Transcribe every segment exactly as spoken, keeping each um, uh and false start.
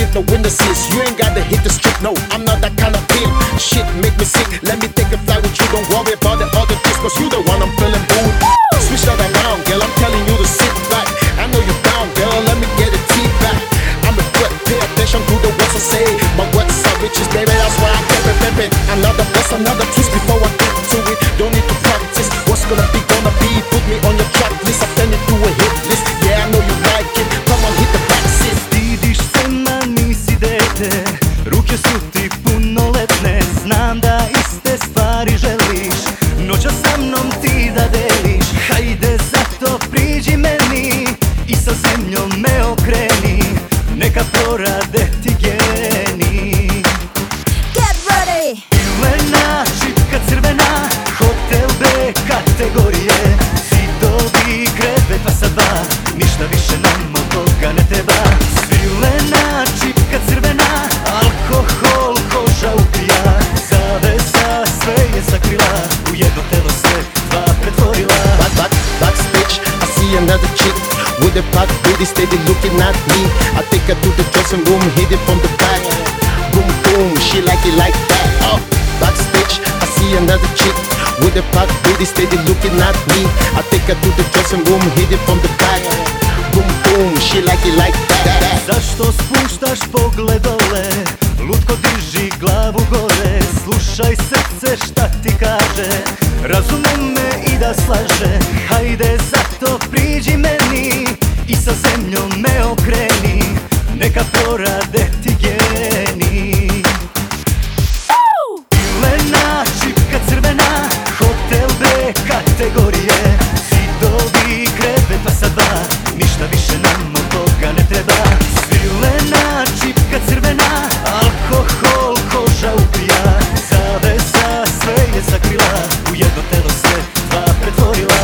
like the window seats. You ain't gotta hit the strip, no, I'm not that kind of pimp. Shit make me sick, let me take a flight with you. Don't worry about the other kids, cause you the one I'm feeling booed. Switch that around, girl, I'm telling you to sit back. I know you're down, girl, let me get a tea back. I'm a threat, pay attention to the words I say. My words are riches, baby, that's why I kept it pimpin'. Another bust, another twist before I get to it. Don't need to practice, what's gonna be, gonna be. Put me on your track list, I turn it to a hit list. Yeah, I know you like it, come on, hit the back, sis. Stidiš se, ma nisi dete, ruke su ti punoletne. Znam da iste stvari želiš, noća sa mnom ti da deliš. Hajde zato priđi meni i sa zemljom me okreni, neka porade ti geni. Get ready! Ilena, čipka crvena, hotel B kategorije. Zidovi, kreveta sa dva, ništa više nam od toga ne treba. Svilena, čipka crvena, alkohol, koža ubija. Zavesa sve je sakrila, u jedno telo se dva pretvorila. Back, back, backstage, I see another chick with a pot booty, steady looking at me. I take her to the dressing room, hit it from the back. Boom, boom, she like it like that. Oh, backstage, I see another chick with a pot booty, steady looking at me. I take her to the dressing room, hit it from the back. Boom, boom, she like it like that. Zašto spuštaš pogled dole, lutko diži glavu gore. Slušaj srce šta ti kaže, razumom me i da slaže. Hajde zato priđi meni i sa zemljom me okreni, neka porade ti geni. Ilena, čipka crvena, hotel B kategorije. Zidovi, kreveta sa dva, ništa više nam od toga ne treba. Svilena, čipka crvena, alkohol, koža ubija. Zavesa sve je sakrila, u jedno telo se dva pretvorila.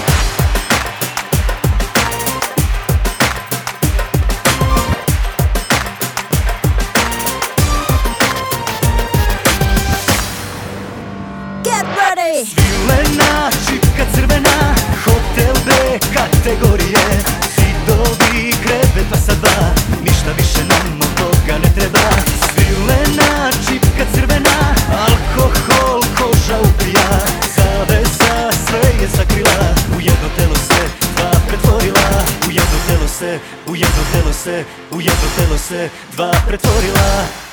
Get ready! Svilena, čipka crvena, hotel B kategorije. Zidovi, kreveta sa dva, ništa više nam od toga ne treba. Svilena, čipka crvena, alkohol, koža ubija. Zavesa sve je sakrila, u jedno telo se dva pretvorila. U jedno telo se, u jedno telo se, u jedno telo se dva pretvorila.